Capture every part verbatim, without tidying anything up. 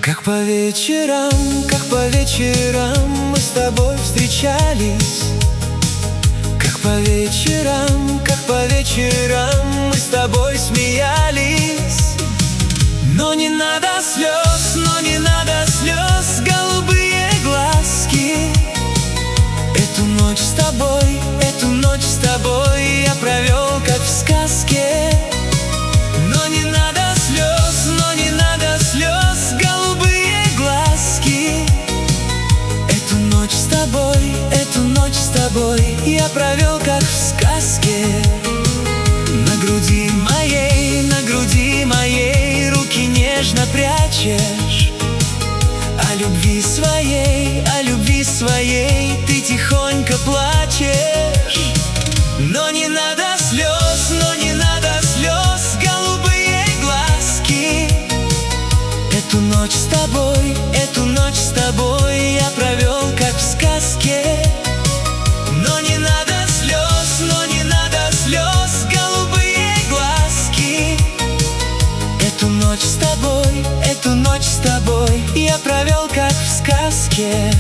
Как по вечерам, как по вечерам мы с тобой встречались. Как по вечерам, как по вечерам мы с тобой смеялись. Но не надо слез, но не надо слез, голубые глазки. Эту ночь с тобой, эту ночь с тобой я провел как в сказке. Но не надо слез, но не надо слез, голубые глазки. Эту ночь с тобой, эту ночь с тобой я провел как в сказке. На груди моей, на груди моей руки нежно прячешь. О любви своей, о любви своей ты тихонько плачешь. Но не надо слез, но не надо слез, голубые глазки. Эту ночь с тобой, эту ночь с тобой я провел как в сказке. Но не надо слез, но не надо слез, голубые глазки. Эту ночь с тобой, эту ночь с тобой я провел как в сказке.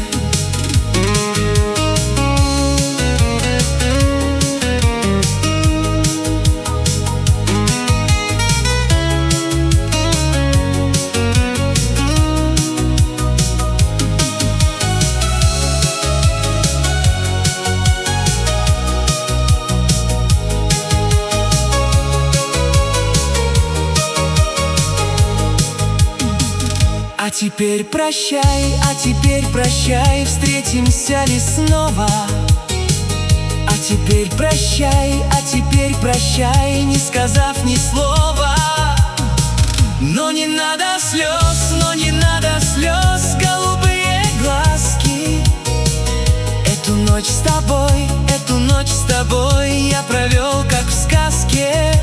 А теперь прощай, а теперь прощай, встретимся ли снова? А теперь прощай, а теперь прощай, не сказав ни слова. Но не надо слез, но не надо слез, голубые глазки. Эту ночь с тобой, эту ночь с тобой я провел как в сказке.